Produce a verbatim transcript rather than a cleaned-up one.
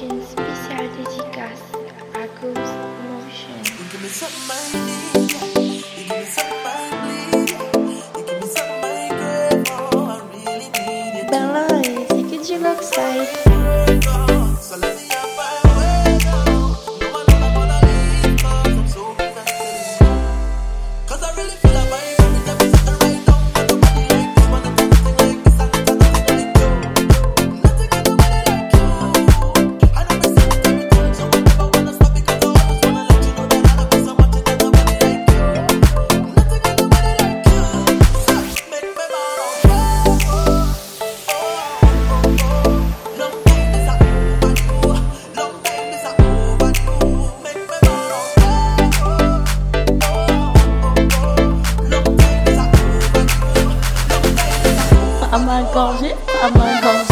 C'est une spéciale dédicace à cause Motion. You give me something I need. You give me something I bleed. You give me something I crave for. I really need it. Ben là, euh, c'est que du rockside. So let me have my way now. No man wanna wanna leave 'cause I'm so invested. 'Cause I really feel like my every time you sit right down. Got nobody like this one and nothing like this and nothing like you. Nothing got nobody like you. I know me say it every time, so I never wanna stop because I always wanna let you know that I love you so much and there's nobody like you. Nothing got nobody like you. So make me mad on you. Oh, oh, oh. Long time is a overdue. Long time is a overdue. Make me mad on you. Oh, oh, oh. Long time is a overdue. Long time is a overdue. À main gorgée, à main gorgée.